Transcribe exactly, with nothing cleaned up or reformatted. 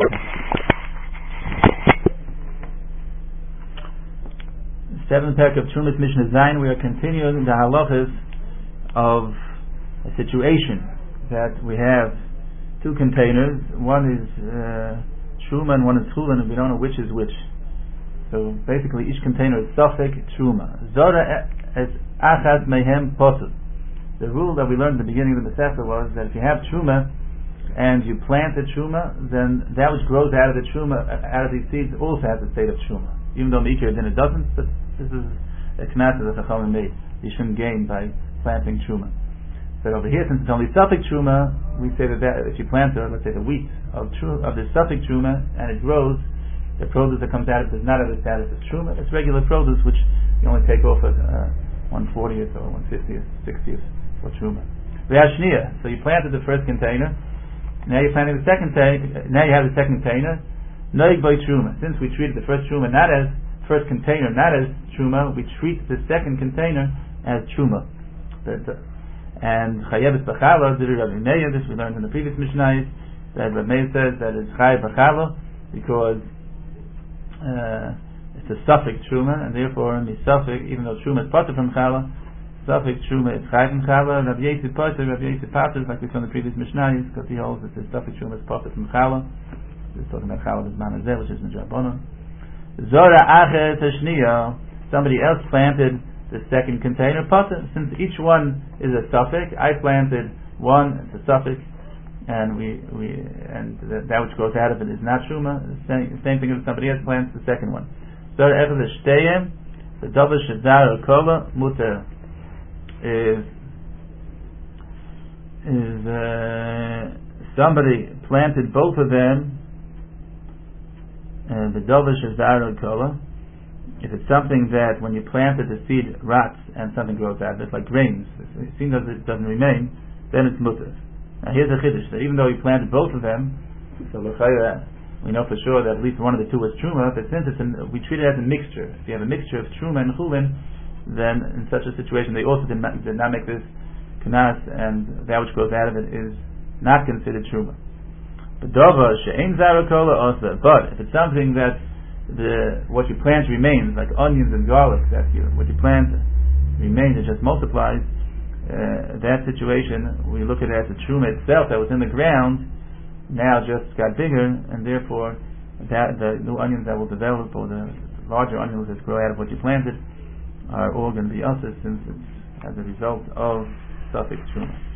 Seventh parak of Trumas Mishnah Zayin. We are continuing the halachas of a situation that we have two containers. One is uh, Truma and one is Chulin, and we don't know which is which. So basically, each container is Safek Truma. Zora es Achad Mehem Posul. The rule that we learned at the beginning of the Masechta was that if you have Truma and you plant the Truma, then that which grows out of the Truma, out of these seeds, also has the state of Truma. Even though Mikir then it doesn't, but this is a knas that the Chachamim made. You shouldn't gain by planting Truma. But over here, since it's only Safek Truma, we say that, that if you plant, the, let's say, the wheat of tru, of the Safek Truma, and it grows, the produce that comes out of it does not have the status of Truma. It's regular produce, which you only take off at uh, one fortieth or one fiftieth, sixtieth for Truma. V'yashniya. So you planted the first container. Now you're planting the second container. Now you have the second container. Noig by Truma. Since we treated the first Truma not as first container, not as Truma, we treat the second container as Truma. And Chayevet B'chala, this we learned in the previous Mishnah, that Rav Meir says that it's Chayev B'chala because uh, it's a Safek Truma, and therefore in the Safek, even though Truma is parted from Chala, Safek Truma is Chayev from Chala. Rav Yosef parted, Rav Yosef parted, like we saw in the previous Mishnah, because he holds that the Safek Truma is parted from Chala. We're talking about Chala B'zman Hazeh, which is Midrabanan. Zora Achet Hashniya. Somebody else planted the second container potter. Since each one is a suffix, I planted one, it's a suffix, and we we and the, that which grows out of it is not Truma. Same, same thing if somebody else plants the second one. Zora Echad Shteyem, the Davar Shadar Kola Muter is is uh, somebody planted both of them. Uh, the Davar Shadar Kola. If it's something that when you plant it, the seed rots and something grows out of it, like grains, it seems that it doesn't remain, then it's mutter. Now here's the chiddush, that even though you planted both of them, so we know for sure that at least one of the two was truma, but since it's an, we treat it as a mixture. If you have a mixture of truma and chulin, then in such a situation they also did not, did not make this knas, and that which grows out of it is not considered truma. But dova she'ein zarakola also. But if it's something that the what you plant remains, like onions and garlic, that you what you plant remains, it just multiplies. Uh, that situation, we look at it as the truma itself that was in the ground, now just got bigger, and therefore that the new onions that will develop, or the larger onions that grow out of what you planted, are all going to be usher, since it's as a result of suffix truma.